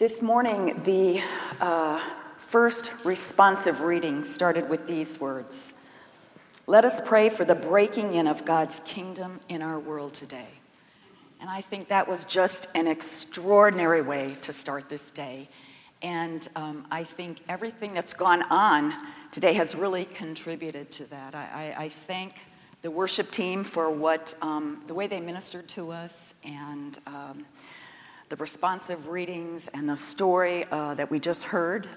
This morning, the first responsive reading started with these words. Let us pray for the breaking in of God's kingdom in our world today. And I think that was just an extraordinary way to start this day. And I think everything that's gone on today has really contributed to that. I thank the worship team for the way they ministered to us and the responsive readings and the story that we just heard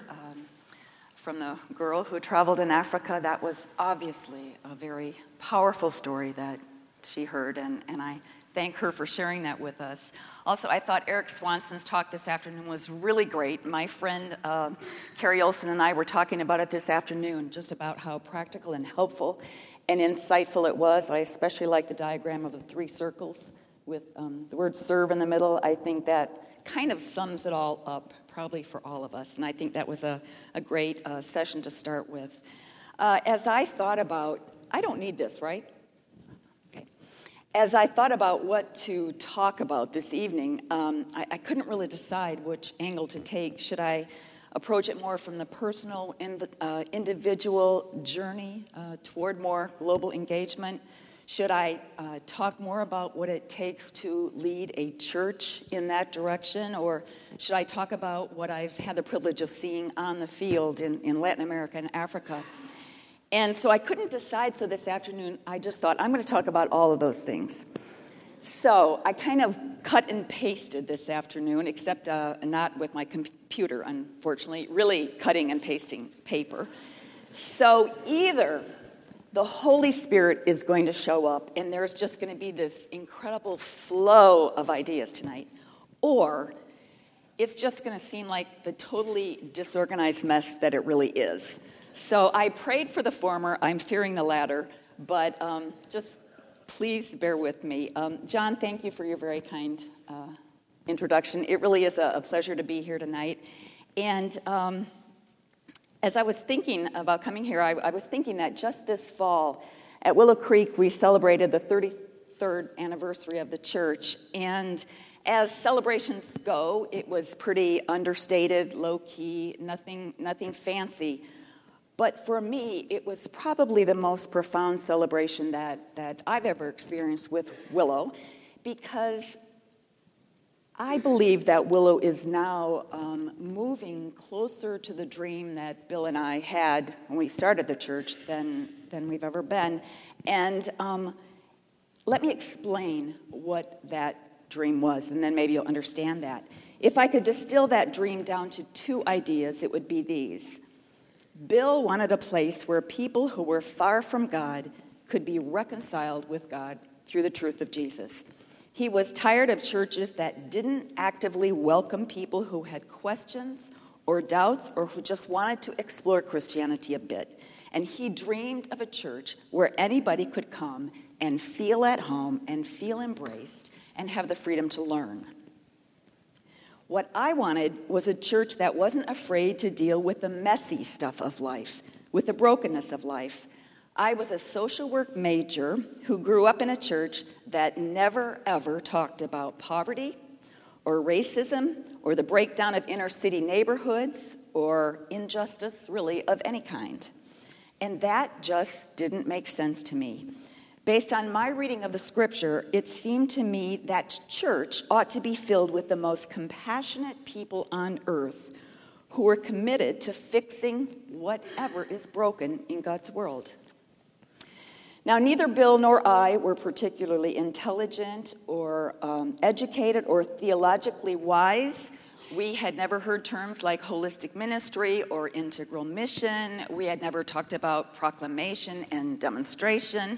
from the girl who traveled in Africa. That was obviously a very powerful story that she heard, and I thank her for sharing that with us. Also, I thought Eric Swanson's talk this afternoon was really great. My friend Carrie Olson and I were talking about it this afternoon, just about how practical and helpful and insightful it was. I especially like the diagram of the three circles with the word serve in the middle. I think that kind of sums it all up, probably for all of us. And I think that was a great session to start with. As I thought about, I don't need this, right? Okay. As I thought about what to talk about this evening, I couldn't really decide which angle to take. Should I approach it more from the personal, individual journey toward more global engagement? Should I talk more about what it takes to lead a church in that direction? Or should I talk about what I've had the privilege of seeing on the field in Latin America and Africa? And so I couldn't decide, so this afternoon I just thought, I'm going to talk about all of those things. So I kind of cut and pasted this afternoon, except not with my computer, unfortunately, really cutting and pasting paper. So either the Holy Spirit is going to show up, and there's just going to be this incredible flow of ideas tonight, or it's just going to seem like the totally disorganized mess that it really is. So I prayed for the former. I'm fearing the latter, but just please bear with me. John, thank you for your very kind introduction. It really is a pleasure to be here tonight. And as I was thinking about coming here, I was thinking that just this fall at Willow Creek, we celebrated the 33rd anniversary of the church. And as celebrations go, it was pretty understated, low-key, nothing fancy. But for me, it was probably the most profound celebration that I've ever experienced with Willow, because I believe that Willow is now moving closer to the dream that Bill and I had when we started the church than we've ever been. And let me explain what that dream was, and then maybe you'll understand that. If I could distill that dream down to two ideas, it would be these. Bill wanted a place where people who were far from God could be reconciled with God through the truth of Jesus. He was tired of churches that didn't actively welcome people who had questions or doubts or who just wanted to explore Christianity a bit. And he dreamed of a church where anybody could come and feel at home and feel embraced and have the freedom to learn. What I wanted was a church that wasn't afraid to deal with the messy stuff of life, with the brokenness of life. I was a social work major who grew up in a church that never, ever talked about poverty or racism or the breakdown of inner city neighborhoods or injustice, really, of any kind. And that just didn't make sense to me. Based on my reading of the scripture, it seemed to me that church ought to be filled with the most compassionate people on earth who were committed to fixing whatever is broken in God's world. Now, neither Bill nor I were particularly intelligent or educated or theologically wise. We had never heard terms like holistic ministry or integral mission. We had never talked about proclamation and demonstration.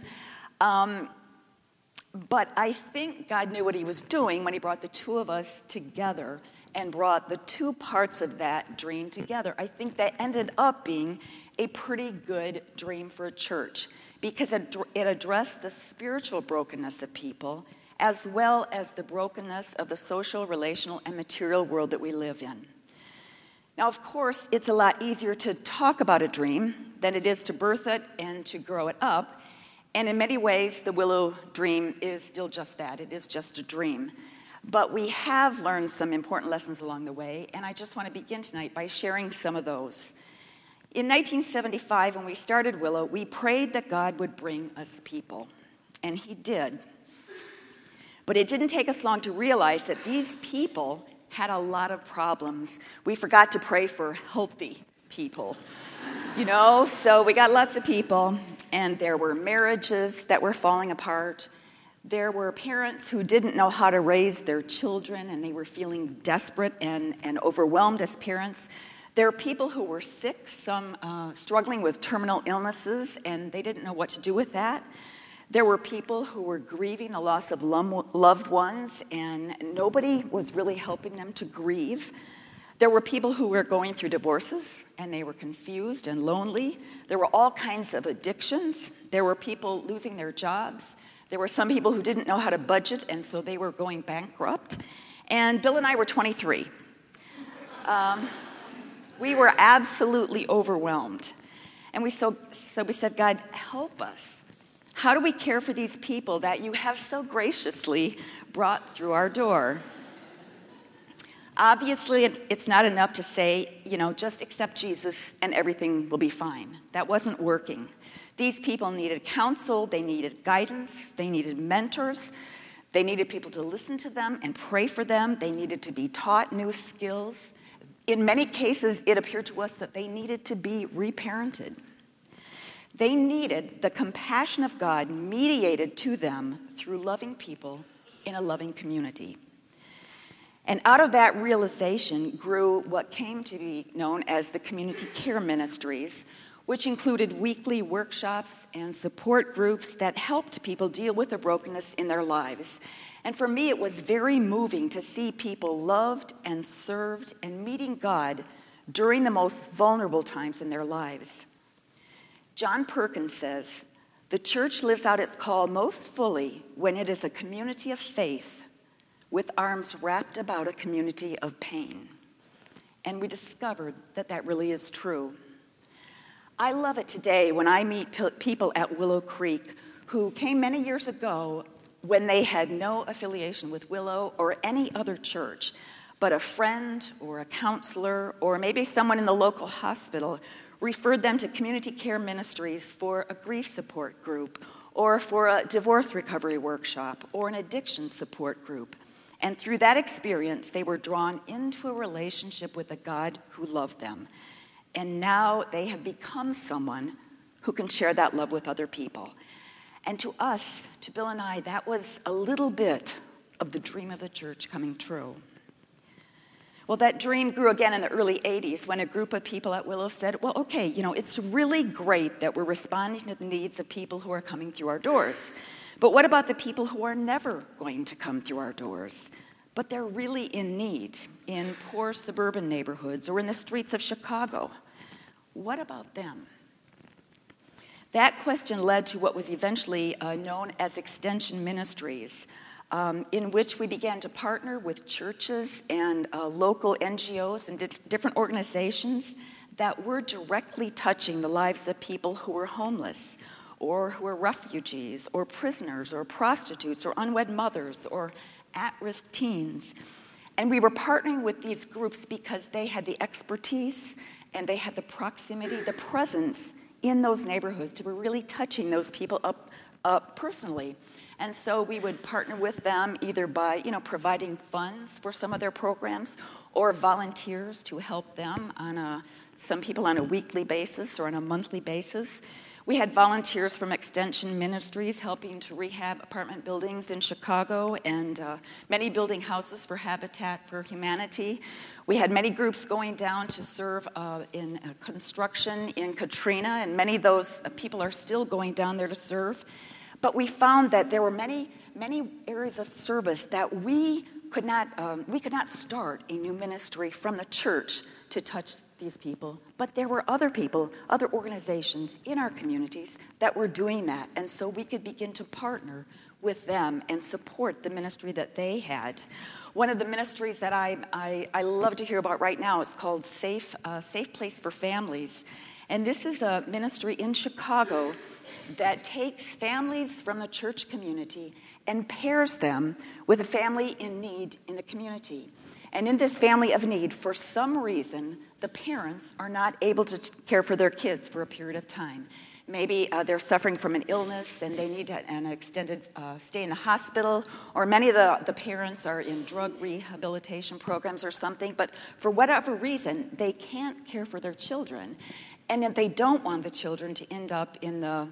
But I think God knew what he was doing when he brought the two of us together and brought the two parts of that dream together. I think that ended up being a pretty good dream for a church because it addressed the spiritual brokenness of people as well as the brokenness of the social, relational, and material world that we live in. Now, of course, it's a lot easier to talk about a dream than it is to birth it and to grow it up. And in many ways, the Willow dream is still just that. It is just a dream. But we have learned some important lessons along the way, and I just want to begin tonight by sharing some of those. In 1975, when we started Willow, we prayed that God would bring us people, and He did. But it didn't take us long to realize that these people had a lot of problems. We forgot to pray for healthy people, so we got lots of people, and there were marriages that were falling apart. There were parents who didn't know how to raise their children, and they were feeling desperate and overwhelmed as parents. There were people who were sick, some struggling with terminal illnesses, and they didn't know what to do with that. There were people who were grieving the loss of loved ones, and nobody was really helping them to grieve. There were people who were going through divorces, and they were confused and lonely. There were all kinds of addictions. There were people losing their jobs. There were some people who didn't know how to budget, and so they were going bankrupt. And Bill and I were 23. We were absolutely overwhelmed. And so we said, God, help us. How do we care for these people that you have so graciously brought through our door? Obviously, it's not enough to say, just accept Jesus and everything will be fine. That wasn't working. These people needed counsel, they needed guidance, they needed mentors, they needed people to listen to them and pray for them, they needed to be taught new skills. In many cases, it appeared to us that they needed to be reparented. They needed the compassion of God mediated to them through loving people in a loving community. And out of that realization grew what came to be known as the community care ministries, which included weekly workshops and support groups that helped people deal with the brokenness in their lives. And for me, it was very moving to see people loved and served and meeting God during the most vulnerable times in their lives. John Perkins says, "The church lives out its call most fully when it is a community of faith with arms wrapped about a community of pain." And we discovered that that really is true. I love it today when I meet people at Willow Creek who came many years ago when they had no affiliation with Willow or any other church, but a friend or a counselor or maybe someone in the local hospital referred them to community care ministries for a grief support group or for a divorce recovery workshop or an addiction support group. And through that experience, they were drawn into a relationship with a God who loved them. And now they have become someone who can share that love with other people. And to us, to Bill and I, that was a little bit of the dream of the church coming true. Well, that dream grew again in the early 80s when a group of people at Willow said, well, okay, it's really great that we're responding to the needs of people who are coming through our doors. But what about the people who are never going to come through our doors, but they're really in need in poor suburban neighborhoods or in the streets of Chicago? What about them? That question led to what was eventually known as Extension Ministries, in which we began to partner with churches and local NGOs and different organizations that were directly touching the lives of people who were homeless, or who are refugees, or prisoners, or prostitutes, or unwed mothers, or at-risk teens. And we were partnering with these groups because they had the expertise and they had the proximity, the presence in those neighborhoods to be really touching those people up personally. And so we would partner with them either by, providing funds for some of their programs or volunteers to help them some people on a weekly basis or on a monthly basis. We had volunteers from Extension Ministries helping to rehab apartment buildings in Chicago and many building houses for Habitat for Humanity. We had many groups going down to serve in construction in Katrina, and many of those people are still going down there to serve. But we found that there were many areas of service that we could not start a new ministry from the church to touch these people, but there were other people, other organizations in our communities that were doing that, and so we could begin to partner with them and support the ministry that they had. One of the ministries that I love to hear about right now is called Safe Place for Families, and this is a ministry in Chicago that takes families from the church community and pairs them with a family in need in the community. And in this family of need, for some reason, the parents are not able to care for their kids for a period of time. Maybe they're suffering from an illness and they need an extended stay in the hospital, or many of the parents are in drug rehabilitation programs or something, but for whatever reason, they can't care for their children. And if they don't want the children to end up in the,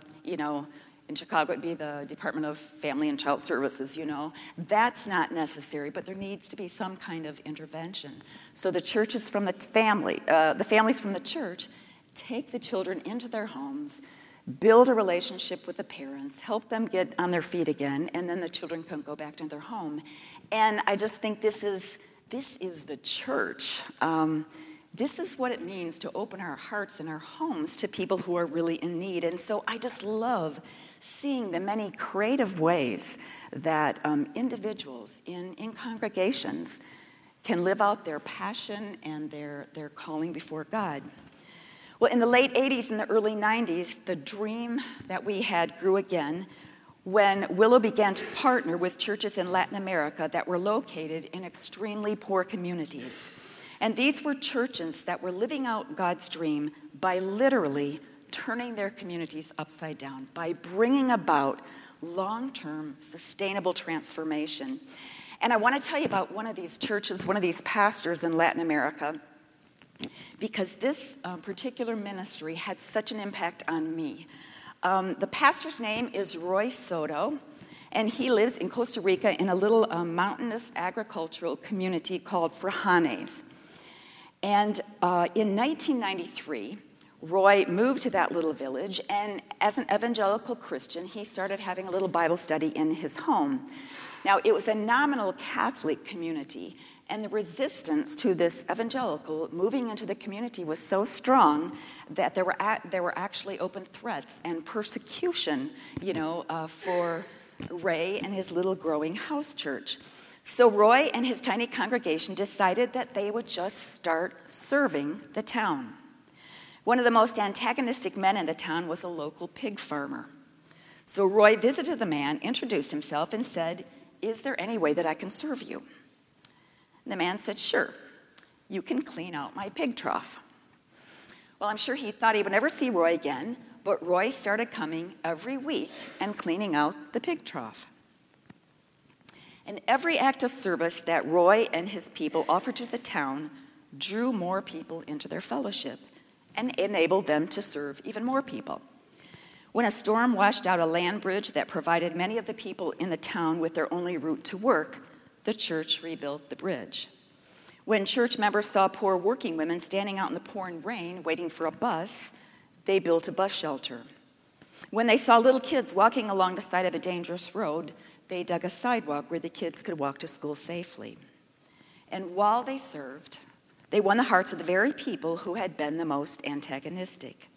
in Chicago, it'd be the Department of Family and Child Services, That's not necessary, but there needs to be some kind of intervention. So the churches from the families from the church take the children into their homes, build a relationship with the parents, help them get on their feet again, and then the children can go back to their home. And I just think this is the church. This is what it means to open our hearts and our homes to people who are really in need. And so I just love seeing the many creative ways that individuals in congregations can live out their passion and their calling before God. Well, in the late 80s and the early 90s, the dream that we had grew again when Willow began to partner with churches in Latin America that were located in extremely poor communities. And these were churches that were living out God's dream by literally turning their communities upside down, by bringing about long-term sustainable transformation. And I want to tell you about one of these churches, one of these pastors in Latin America, because this particular ministry had such an impact on me. The pastor's name is Roy Soto, and he lives in Costa Rica in a little mountainous agricultural community called Frajanes. And in 1993, Roy moved to that little village, and as an evangelical Christian, he started having a little Bible study in his home. Now, it was a nominal Catholic community, and the resistance to this evangelical moving into the community was so strong that there were actually open threats and persecution, for Ray and his little growing house church. So Roy and his tiny congregation decided that they would just start serving the town. One of the most antagonistic men in the town was a local pig farmer. So Roy visited the man, introduced himself, and said, "Is there any way that I can serve you?" The man said, "Sure, you can clean out my pig trough." Well, I'm sure he thought he would never see Roy again, but Roy started coming every week and cleaning out the pig trough. And every act of service that Roy and his people offered to the town drew more people into their fellowship and enabled them to serve even more people. When a storm washed out a land bridge that provided many of the people in the town with their only route to work, the church rebuilt the bridge. When church members saw poor working women standing out in the pouring rain waiting for a bus, they built a bus shelter. When they saw little kids walking along the side of a dangerous road, they dug a sidewalk where the kids could walk to school safely. And while they served, they won the hearts of the very people who had been the most antagonistic.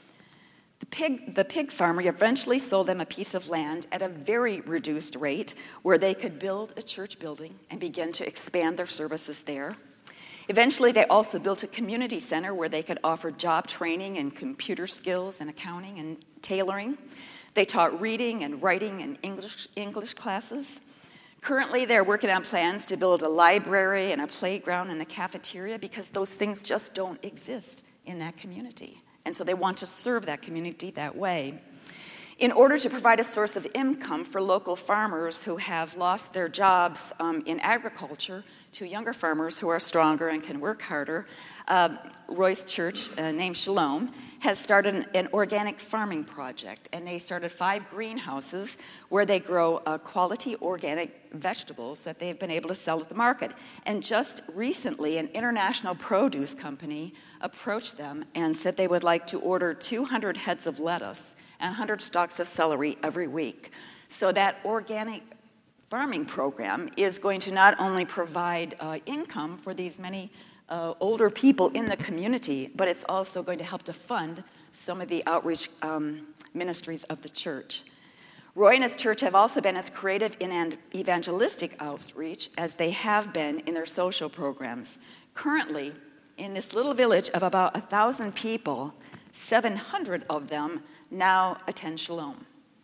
The pig farmer eventually sold them a piece of land at a very reduced rate where they could build a church building and begin to expand their services there. Eventually, they also built a community center where they could offer job training and computer skills and accounting and tailoring. They taught reading and writing and English classes. Currently, they're working on plans to build a library and a playground and a cafeteria because those things just don't exist in that community. And so they want to serve that community that way. In order to provide a source of income for local farmers who have lost their jobs in agriculture to younger farmers who are stronger and can work harder, Roy's church, named Shalom, has started an organic farming project. And they started 5 greenhouses where they grow quality organic vegetables that they've been able to sell at the market. And just recently, an international produce company approached them and said they would like to order 200 heads of lettuce and 100 stalks of celery every week. So that organic farming program is going to not only provide income for these many older people in the community, but it's also going to help to fund some of the outreach ministries of the church. Roy and his church have also been as creative in evangelistic outreach as they have been in their social programs. Currently, in this little village of about 1,000 people, 700 of them now attend Shalom.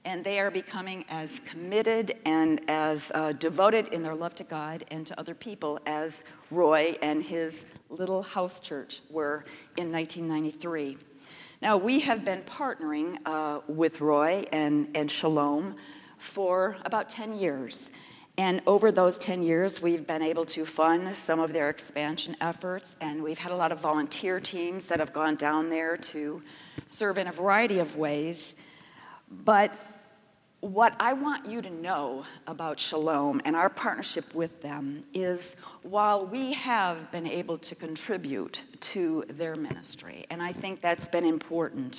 and they are becoming as committed and as devoted in their love to God and to other people as Roy and his little house church were in 1993. Now, we have been partnering with Roy and Shalom for about 10 years. And over those 10 years, we've been able to fund some of their expansion efforts, and we've had a lot of volunteer teams that have gone down there to serve in a variety of ways. But what I want you to know about Shalom and our partnership with them is while we have been able to contribute to their ministry, and I think that's been important,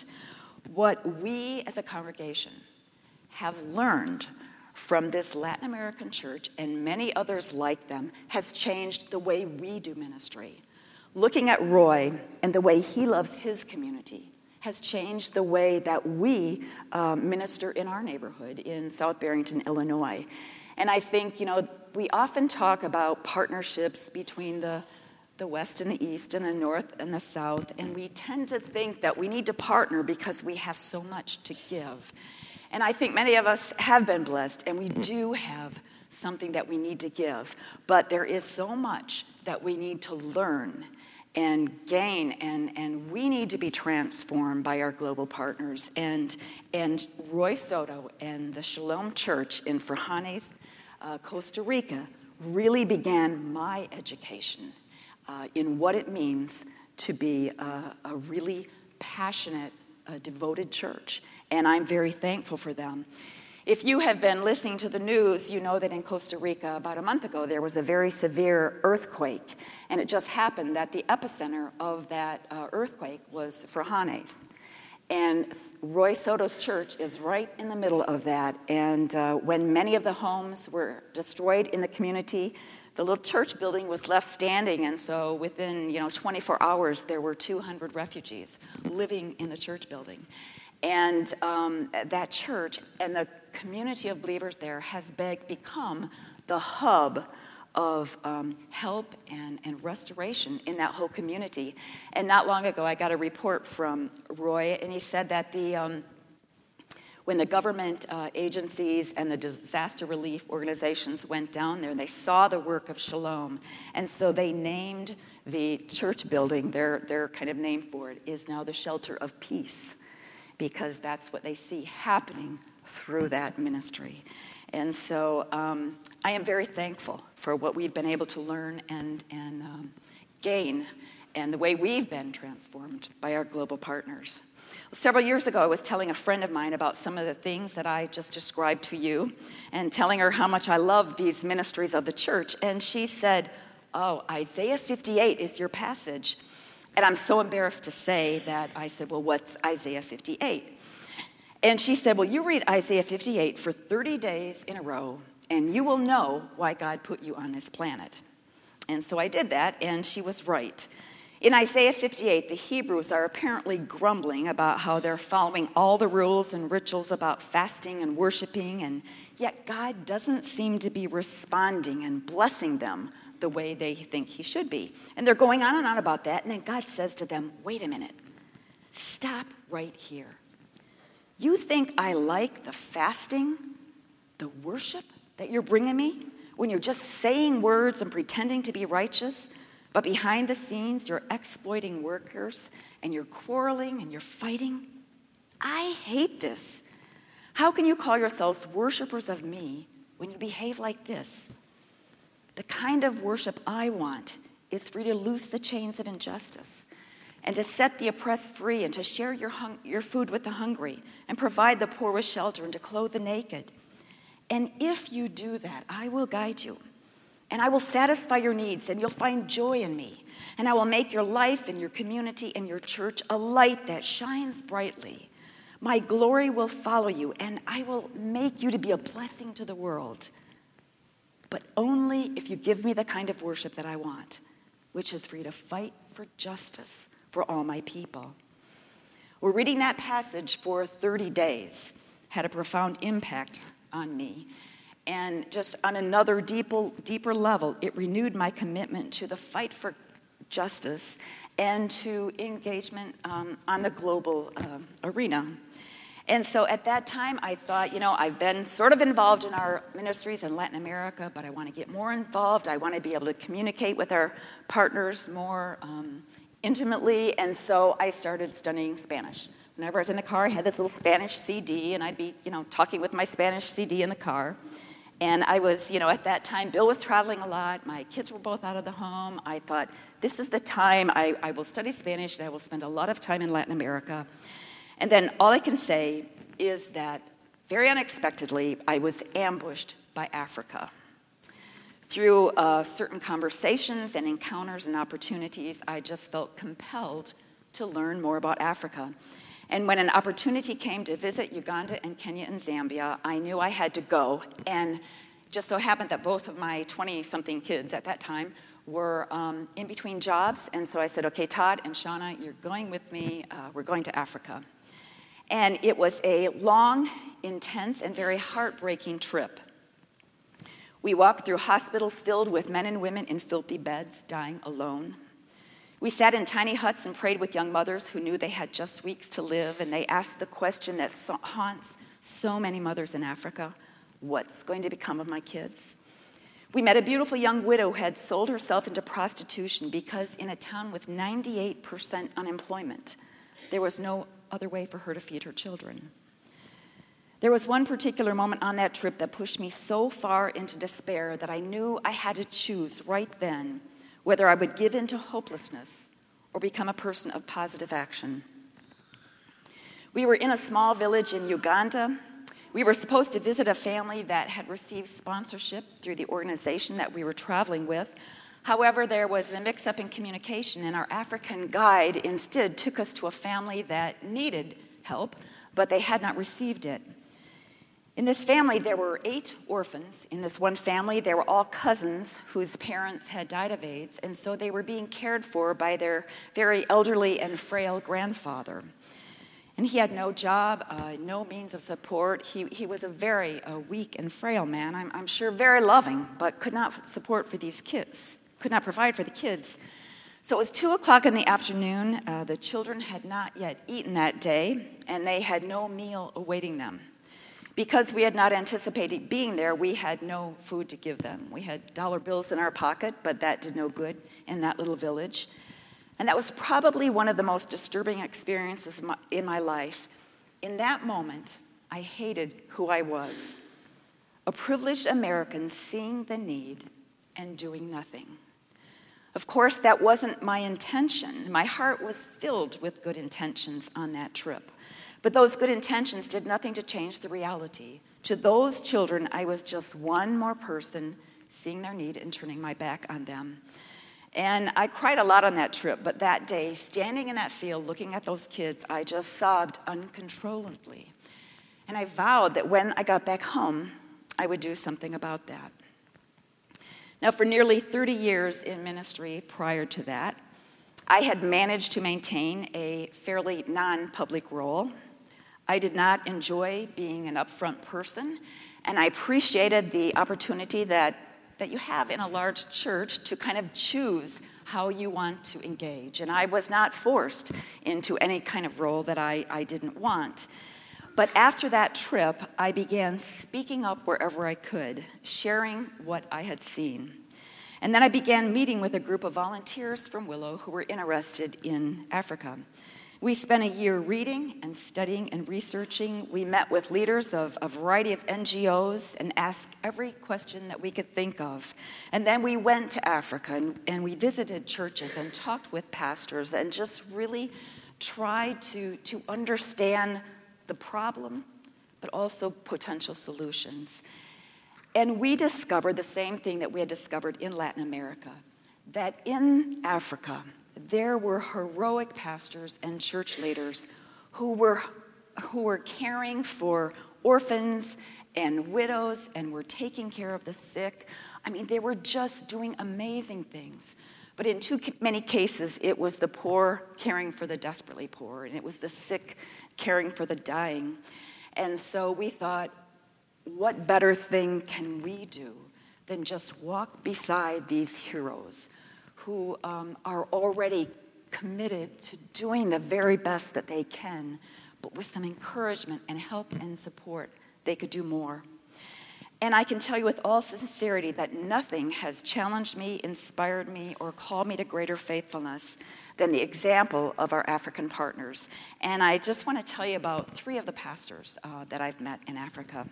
what we as a congregation have learned from this Latin American church and many others like them has changed the way we do ministry. Looking at Roy and the way he loves his community has changed the way that we minister in our neighborhood in South Barrington, Illinois. And I think, we often talk about partnerships between the West and the East and the North and the South, and we tend to think that we need to partner because we have so much to give. And I think many of us have been blessed, and we do have something that we need to give. But there is so much that we need to learn and gain, and we need to be transformed by our global partners. And Roy Soto and the Shalom Church in Frejane, Costa Rica, really began my education in what it means to be a really passionate, devoted church. And I'm very thankful for them. If you have been listening to the news, you know that in Costa Rica about a month ago there was a very severe earthquake. And it just happened that the epicenter of that earthquake was Frejane. And Roy Soto's church is right in the middle of that. And when many of the homes were destroyed in the community, the little church building was left standing. And so within 24 hours, there were 200 refugees living in the church building. And that church and the community of believers there has become the hub of help and restoration in that whole community. And not long ago, I got a report from Roy, and he said that when the government agencies and the disaster relief organizations went down there, they saw the work of Shalom, and so they named the church building, their kind of name for it, is now the Shelter of Peace, because that's what they see happening through that ministry. And so I am very thankful for what we've been able to learn and gain, and the way we've been transformed by our global partners. Several years ago, I was telling a friend of mine about some of the things that I just described to you, and telling her how much I love these ministries of the church. And she said, "Oh, Isaiah 58 is your passage." And I'm so embarrassed to say that I said, "Well, what's Isaiah 58? And she said, "Well, you read Isaiah 58 for 30 days in a row, and you will know why God put you on this planet." And so I did that, and she was right. In Isaiah 58, the Hebrews are apparently grumbling about how they're following all the rules and rituals about fasting and worshiping, and yet God doesn't seem to be responding and blessing them the way they think he should be. And they're going on and on about that, and then God says to them, "Wait a minute. Stop right here. You think I like the fasting, the worship that you're bringing me, when you're just saying words and pretending to be righteous, but behind the scenes you're exploiting workers and you're quarreling and you're fighting? I hate this. How can you call yourselves worshipers of me when you behave like this? The kind of worship I want is for you to loose the chains of injustice and to set the oppressed free and to share your food with the hungry and provide the poor with shelter and to clothe the naked. And if you do that, I will guide you, and I will satisfy your needs, and you'll find joy in me, and I will make your life and your community and your church a light that shines brightly. My glory will follow you, and I will make you to be a blessing to the world, but only if you give me the kind of worship that I want, which is for you to fight for justice for all my people." We're reading that passage for 30 days, had a profound impact on me. And just on another deeper level, it renewed my commitment to the fight for justice and to engagement on the global arena. And so at that time, I thought, I've been sort of involved in our ministries in Latin America, but I want to get more involved. I want to be able to communicate with our partners more intimately. And so I started studying Spanish. Whenever I was in the car, I had this little Spanish CD, and I'd be, talking with my Spanish CD in the car. And I was, at that time, Bill was traveling a lot. My kids were both out of the home. I thought, this is the time I will study Spanish, and I will spend a lot of time in Latin America. And then all I can say is that very unexpectedly, I was ambushed by Africa. Through certain conversations and encounters and opportunities, I just felt compelled to learn more about Africa. And when an opportunity came to visit Uganda and Kenya and Zambia, I knew I had to go. And just so happened that both of my 20-something kids at that time were in between jobs. And so I said, okay, Todd and Shauna, you're going with me. We're going to Africa. And it was a long, intense, and very heartbreaking trip. We walked through hospitals filled with men and women in filthy beds, dying alone. We sat in tiny huts and prayed with young mothers who knew they had just weeks to live, and they asked the question that haunts so many mothers in Africa: what's going to become of my kids? We met a beautiful young widow who had sold herself into prostitution because in a town with 98% unemployment, there was no other way for her to feed her children. There was one particular moment on that trip that pushed me so far into despair that I knew I had to choose right then whether I would give in to hopelessness or become a person of positive action. We were in a small village in Uganda. We were supposed to visit a family that had received sponsorship through the organization that we were traveling with. However, there was a mix-up in communication, and our African guide instead took us to a family that needed help, but they had not received it. In this family, there were 8 orphans. In this one family, they were all cousins whose parents had died of AIDS, and so they were being cared for by their very elderly and frail grandfather. And he had no job, no means of support. He was a very weak and frail man, I'm sure very loving, but could not provide for the kids. So it was 2 o'clock in the afternoon. The children had not yet eaten that day, and they had no meal awaiting them. Because we had not anticipated being there, we had no food to give them. We had dollar bills in our pocket, but that did no good in that little village. And that was probably one of the most disturbing experiences in my life. In that moment, I hated who I was. A privileged American seeing the need and doing nothing. Of course, that wasn't my intention. My heart was filled with good intentions on that trip. But those good intentions did nothing to change the reality. To those children, I was just one more person seeing their need and turning my back on them. And I cried a lot on that trip, but that day, standing in that field looking at those kids, I just sobbed uncontrollably. And I vowed that when I got back home, I would do something about that. Now, for nearly 30 years in ministry prior to that, I had managed to maintain a fairly non-public role. I did not enjoy being an upfront person, and I appreciated the opportunity that you have in a large church to kind of choose how you want to engage. And I was not forced into any kind of role that I didn't want. But after that trip, I began speaking up wherever I could, sharing what I had seen. And then I began meeting with a group of volunteers from Willow who were interested in Africa. We spent a year reading and studying and researching. We met with leaders of a variety of NGOs and asked every question that we could think of. And then we went to Africa and we visited churches and talked with pastors and just really tried to understand the problem, but also potential solutions. And we discovered the same thing that we had discovered in Latin America, that in Africa, there were heroic pastors and church leaders who were caring for orphans and widows and were taking care of the sick. I mean, they were just doing amazing things. But in too many cases, it was the poor caring for the desperately poor, and it was the sick caring for the dying. And so we thought, what better thing can we do than just walk beside these heroes who are already committed to doing the very best that they can, but with some encouragement and help and support, they could do more. And I can tell you with all sincerity that nothing has challenged me, inspired me, or called me to greater faithfulness than the example of our African partners. And I just want to tell you about 3 of the pastors that I've met in Africa.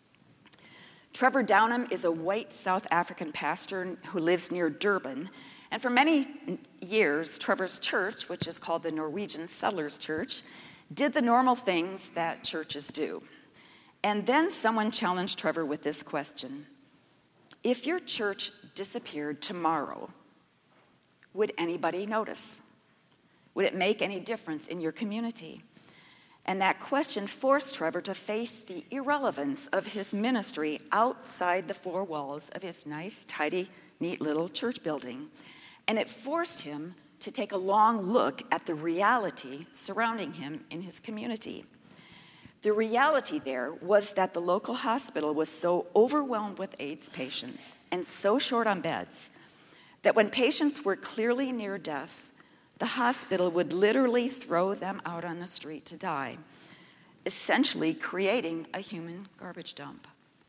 Trevor Downham is a white South African pastor who lives near Durban. And for many years, Trevor's church, which is called the Norwegian Settlers Church, did the normal things that churches do. And then someone challenged Trevor with this question: if your church disappeared tomorrow, would anybody notice? Would it make any difference in your community? And that question forced Trevor to face the irrelevance of his ministry outside the 4 walls of his nice, tidy, neat little church building. And it forced him to take a long look at the reality surrounding him in his community. The reality there was that the local hospital was so overwhelmed with AIDS patients and so short on beds that when patients were clearly near death, the hospital would literally throw them out on the street to die, essentially creating a human garbage dump.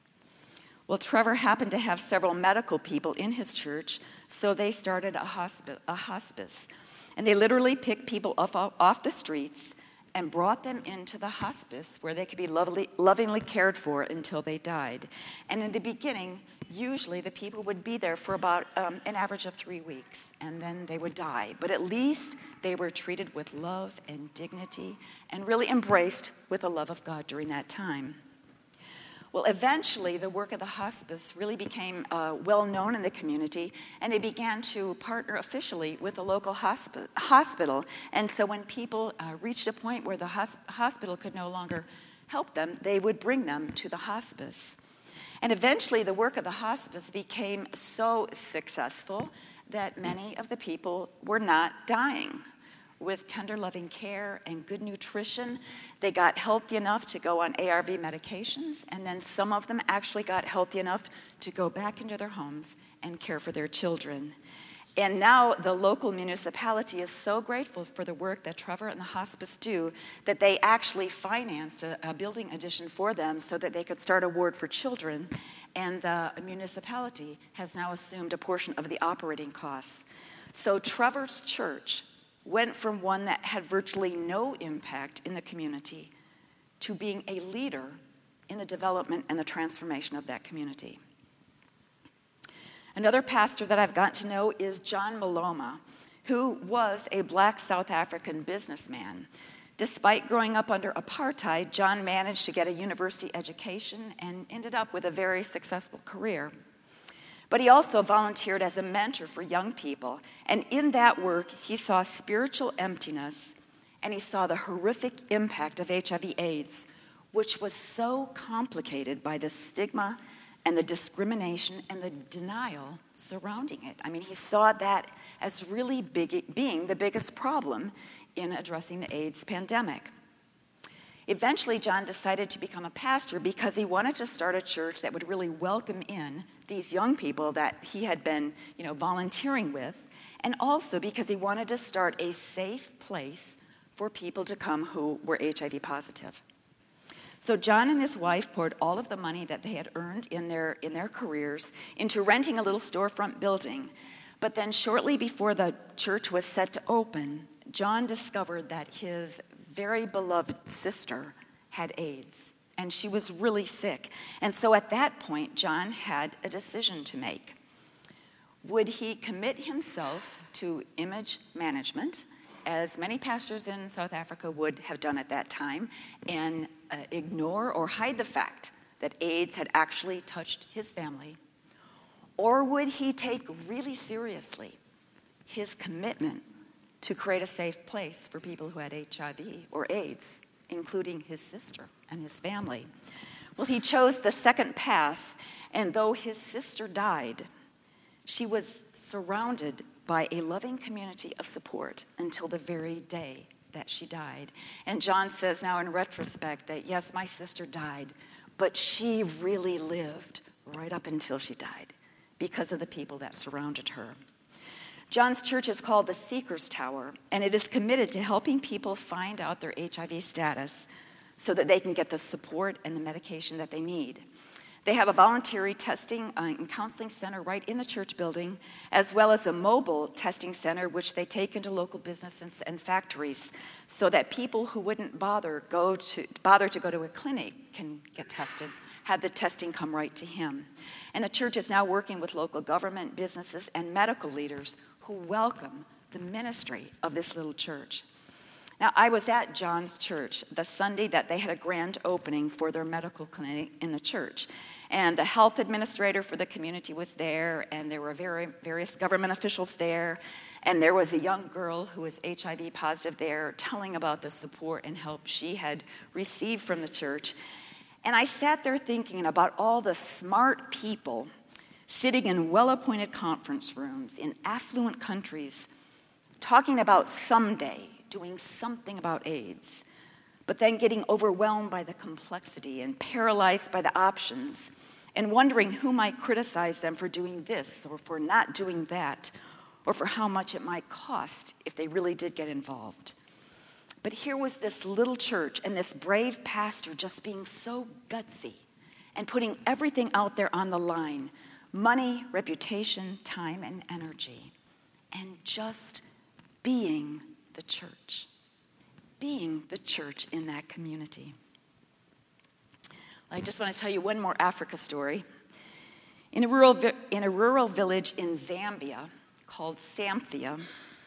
Well, Trevor happened to have several medical people in his church, so they started a hospice. And they literally picked people off the streets and brought them into the hospice where they could be lovingly cared for until they died. And in the beginning, usually the people would be there for about an average of 3 weeks, and then they would die. But at least they were treated with love and dignity and really embraced with the love of God during that time. Well, eventually, the work of the hospice really became well known in the community, and they began to partner officially with the local hospital. And so when people reached a point where the hospital could no longer help them, they would bring them to the hospice. And eventually, the work of the hospice became so successful that many of the people were not dying. With tender, loving care and good nutrition, they got healthy enough to go on ARV medications, and then some of them actually got healthy enough to go back into their homes and care for their children. And now the local municipality is so grateful for the work that Trevor and the hospice do that they actually financed a building addition for them so that they could start a ward for children, and the municipality has now assumed a portion of the operating costs. So Trevor's church went from one that had virtually no impact in the community to being a leader in the development and the transformation of that community. Another pastor that I've gotten to know is John Maloma, who was a black South African businessman. Despite growing up under apartheid, John managed to get a university education and ended up with a very successful career. But he also volunteered as a mentor for young people. And in that work, he saw spiritual emptiness, and he saw the horrific impact of HIV/AIDS, which was so complicated by the stigma and the discrimination and the denial surrounding it. I mean, he saw that as really being the biggest problem in addressing the AIDS pandemic. Eventually, John decided to become a pastor because he wanted to start a church that would really welcome in these young people that he had been, volunteering with, and also because he wanted to start a safe place for people to come who were HIV positive. So John and his wife poured all of the money that they had earned in their careers into renting a little storefront building. But then shortly before the church was set to open, John discovered that his very beloved sister had AIDS, and she was really sick. And so at that point, John had a decision to make. Would he commit himself to image management, as many pastors in South Africa would have done at that time, and ignore or hide the fact that AIDS had actually touched his family? Or would he take really seriously his commitment to create a safe place for people who had HIV or AIDS, including his sister and his family? Well, he chose the second path, and though his sister died, she was surrounded by a loving community of support until the very day that she died. And John says now in retrospect that, yes, my sister died, but she really lived right up until she died because of the people that surrounded her. John's church is called the Seeker's Tower, and it is committed to helping people find out their HIV status so that they can get the support and the medication that they need. They have a voluntary testing and counseling center right in the church building, as well as a mobile testing center, which they take into local businesses and factories so that people who wouldn't bother to go to a clinic can get tested, have the testing come right to him. And the church is now working with local government, businesses, and medical leaders who welcome the ministry of this little church. Now, I was at John's church the Sunday that they had a grand opening for their medical clinic in the church. And the health administrator for the community was there, and there were various government officials there. And there was a young girl who was HIV positive there telling about the support and help she had received from the church. And I sat there thinking about all the smart people sitting in well-appointed conference rooms in affluent countries talking about someday doing something about AIDS, but then getting overwhelmed by the complexity and paralyzed by the options and wondering who might criticize them for doing this or for not doing that or for how much it might cost if they really did get involved. But here was this little church and this brave pastor just being so gutsy and putting everything out there on the line: money, reputation, time, and energy, and just being the church in that community. I just want to tell you one more Africa story. In a rural village in Zambia called Samphia,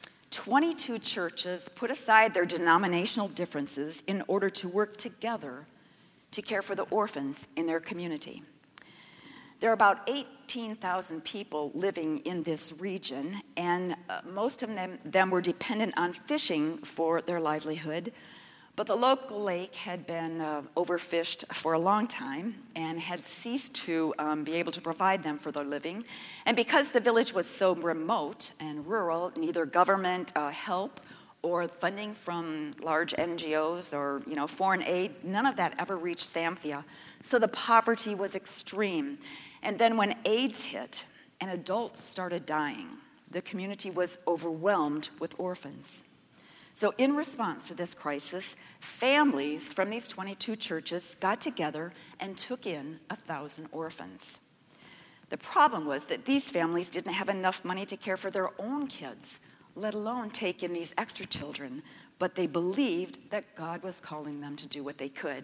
22 churches put aside their denominational differences in order to work together to care for the orphans in their community. There are about 18,000 people living in this region, and most of them were dependent on fishing for their livelihood. But the local lake had been overfished for a long time and had ceased to be able to provide them for their living. And because the village was so remote and rural, neither government help or funding from large NGOs or foreign aid, none of that ever reached Samphia. So the poverty was extreme. And then when AIDS hit and adults started dying, the community was overwhelmed with orphans. So in response to this crisis, families from these 22 churches got together and took in 1,000 orphans. The problem was that these families didn't have enough money to care for their own kids, let alone take in these extra children, but they believed that God was calling them to do what they could.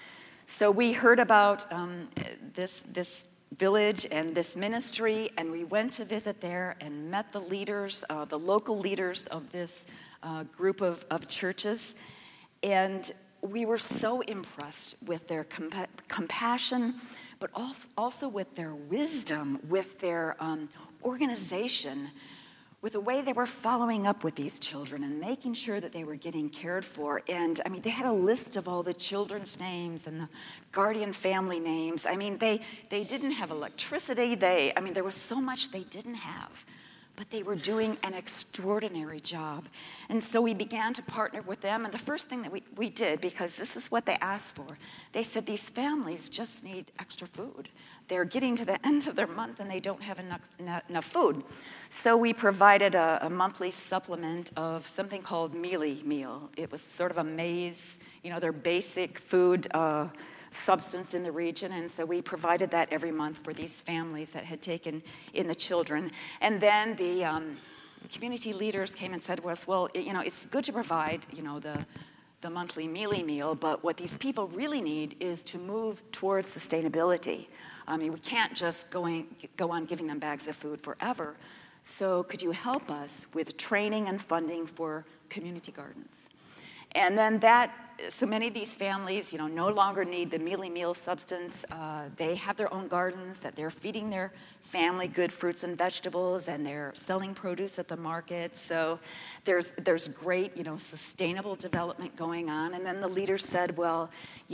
So we heard about this village and this ministry, and we went to visit there and met the leaders, the local leaders of this group of churches, and we were so impressed with their compassion, but also with their wisdom, with their organization, with the way they were following up with these children and making sure that they were getting cared for. And they had a list of all the children's names and the guardian family names. They didn't have electricity. There was so much they didn't have, but they were doing an extraordinary job. And so we began to partner with them. And the first thing that we did, because this is what they asked for, they said these families just need extra food. They're getting to the end of their month and they don't have enough food. So we provided a monthly supplement of something called Mealie Meal. It was sort of a maize, their basic food substance in the region, and so we provided that every month for these families that had taken in the children. And then the community leaders came and said to us, well, it's good to provide, the monthly Mealie Meal, but what these people really need is to move towards sustainability. We can't just go on giving them bags of food forever. So could you help us with training and funding for community gardens? And then so many of these families, no longer need the Mealie Meal substance. They have their own gardens that they're feeding their family good fruits and vegetables, and they're selling produce at the market. So there's great, sustainable development going on. And then the leaders said, well,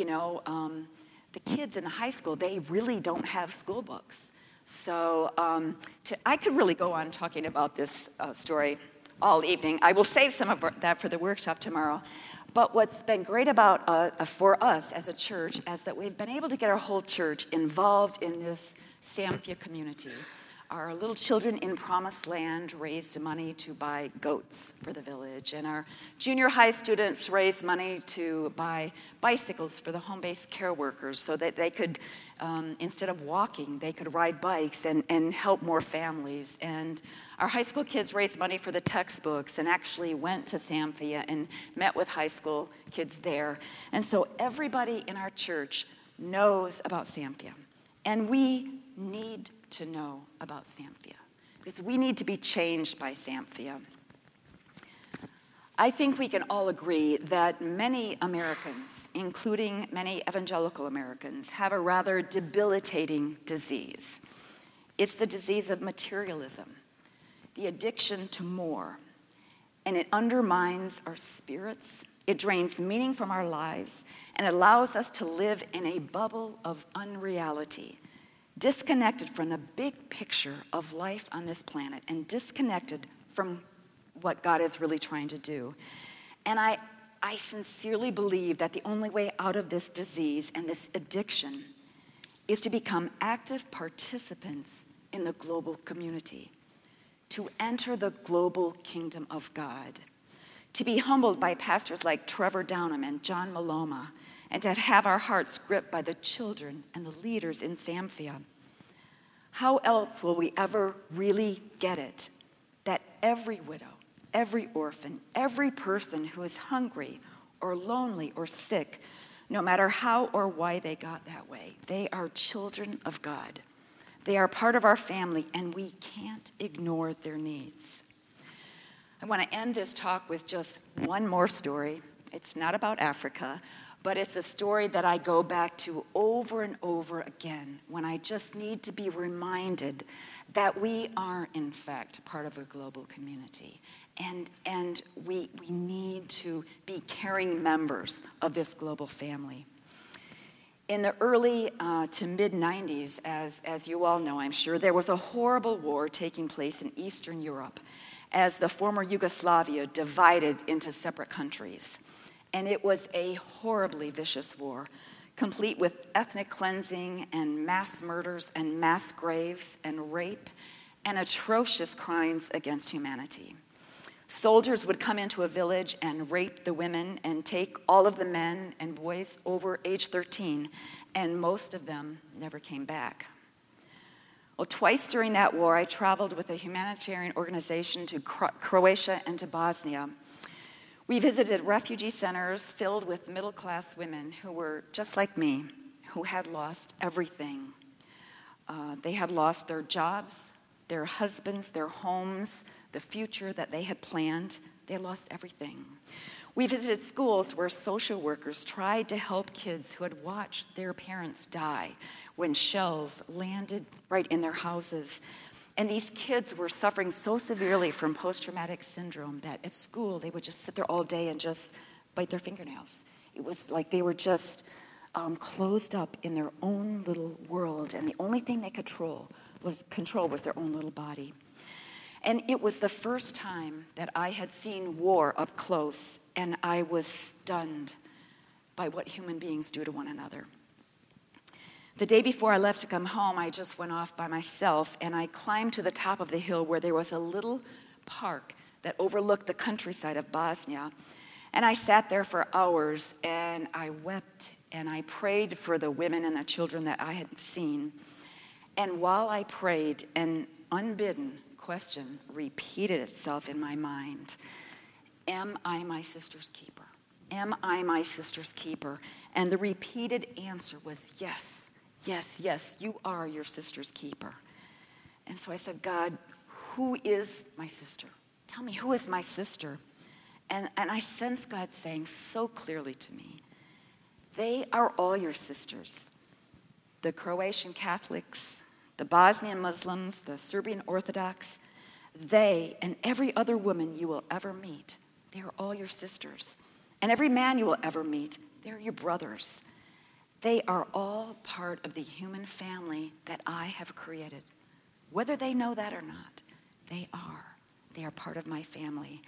the kids in the high school, they really don't have school books. So I could really go on talking about this story all evening. I will save some of that for the workshop tomorrow. But what's been great about for us as a church is that we've been able to get our whole church involved in this Samphia community. Our little children in Promised Land raised money to buy goats for the village. And our junior high students raised money to buy bicycles for the home-based care workers so that they could, instead of walking, they could ride bikes and help more families. And our high school kids raised money for the textbooks and actually went to Samphia and met with high school kids there. And so everybody in our church knows about Samphia. And we need to know about Samphia because we need to be changed by Samphia. I think we can all agree that many Americans, including many evangelical Americans, have a rather debilitating disease. It's the disease of materialism, the addiction to more, and it undermines our spirits. It drains meaning from our lives and allows us to live in a bubble of unreality, disconnected from the big picture of life on this planet and disconnected from what God is really trying to do. And I sincerely believe that the only way out of this disease and this addiction is to become active participants in the global community, to enter the global kingdom of God, to be humbled by pastors like Trevor Downham and John Maloma, and to have our hearts gripped by the children and the leaders in Samphia. How else will we ever really get it that every widow, every orphan, every person who is hungry or lonely or sick, no matter how or why they got that way, they are children of God. They are part of our family, and we can't ignore their needs. I want to end this talk with just one more story. It's not about Africa, but it's a story that I go back to over and over again when I just need to be reminded that we are, in fact, part of a global community. And we need to be caring members of this global family. In the early to mid-90s, as you all know, I'm sure, there was a horrible war taking place in Eastern Europe as the former Yugoslavia divided into separate countries. And it was a horribly vicious war, complete with ethnic cleansing and mass murders and mass graves and rape and atrocious crimes against humanity. Soldiers would come into a village and rape the women and take all of the men and boys over age 13, and most of them never came back. Well, twice during that war, I traveled with a humanitarian organization to Croatia and to Bosnia. We visited refugee centers filled with middle-class women who were just like me, who had lost everything. They had lost their jobs, their husbands, their homes, the future that they had planned. They lost everything. We visited schools where social workers tried to help kids who had watched their parents die when shells landed right in their houses. And these kids were suffering so severely from post-traumatic syndrome that at school they would just sit there all day and just bite their fingernails. It was like they were just closed up in their own little world, and the only thing they control was their own little body. And it was the first time that I had seen war up close, and I was stunned by what human beings do to one another. The day before I left to come home, I just went off by myself, and I climbed to the top of the hill where there was a little park that overlooked the countryside of Bosnia. And I sat there for hours, and I wept, and I prayed for the women and the children that I had seen. And while I prayed, an unbidden question repeated itself in my mind. Am I my sister's keeper? Am I my sister's keeper? And the repeated answer was yes. Yes, yes, you are your sister's keeper. And so I said, God, who is my sister? Tell me, who is my sister? And I sense God saying so clearly to me, they are all your sisters. The Croatian Catholics, the Bosnian Muslims, the Serbian Orthodox, they and every other woman you will ever meet, they are all your sisters. And every man you will ever meet, they're your brothers. They are all part of the human family that I have created. Whether they know that or not, they are. They are part of my family.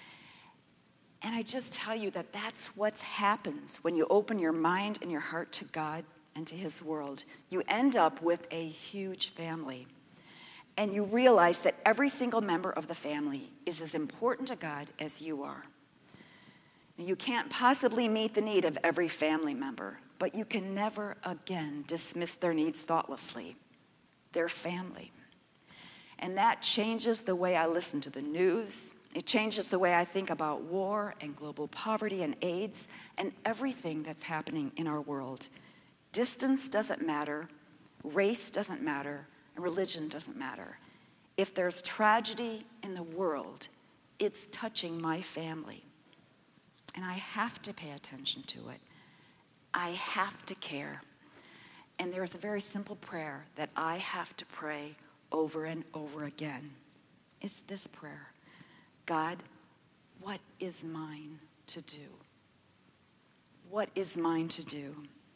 And I just tell you that that's what happens when you open your mind and your heart to God and to His world. You end up with a huge family. and you realize that every single member of the family is as important to God as you are. You can't possibly meet the need of every family member, but you can never again dismiss their needs thoughtlessly. They're family. And that changes the way I listen to the news. It changes the way I think about war and global poverty and AIDS and everything that's happening in our world. Distance doesn't matter, race doesn't matter, and religion doesn't matter. If there's tragedy in the world, it's touching my family. And I have to pay attention to it. I have to care. And there's a very simple prayer that I have to pray over and over again. It's this prayer: God, what is mine to do? What is mine to do?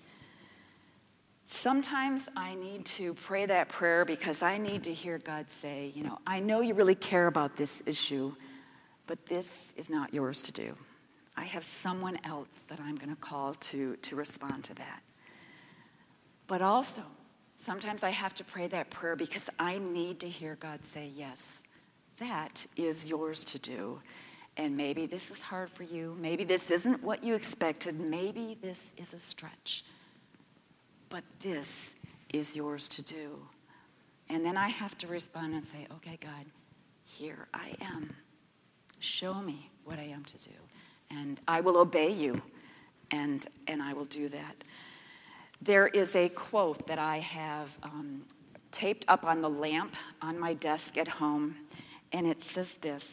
Sometimes I need to pray that prayer because I need to hear God say, I know you really care about this issue, but this is not yours to do. I have someone else that I'm going to call to respond to that. But also, sometimes I have to pray that prayer because I need to hear God say, yes, that is yours to do. And maybe this is hard for you. Maybe this isn't what you expected. Maybe this is a stretch. But this is yours to do. And then I have to respond and say, okay, God, here I am. Show me what I am to do. And I will obey you, and I will do that. There is a quote that I have taped up on the lamp on my desk at home, and it says this: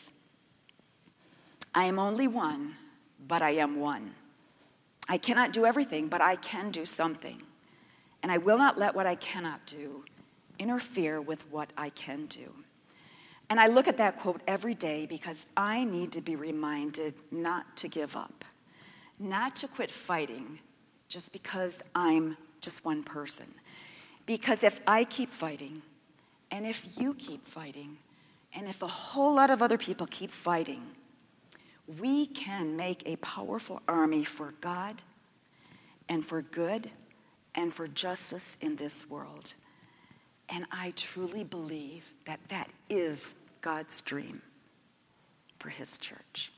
I am only one, but I am one. I cannot do everything, but I can do something. And I will not let what I cannot do interfere with what I can do. And I look at that quote every day because I need to be reminded not to give up, not to quit fighting just because I'm just one person. Because if I keep fighting, and if you keep fighting, and if a whole lot of other people keep fighting, we can make a powerful army for God and for good and for justice in this world. And I truly believe that that is God's dream for his church.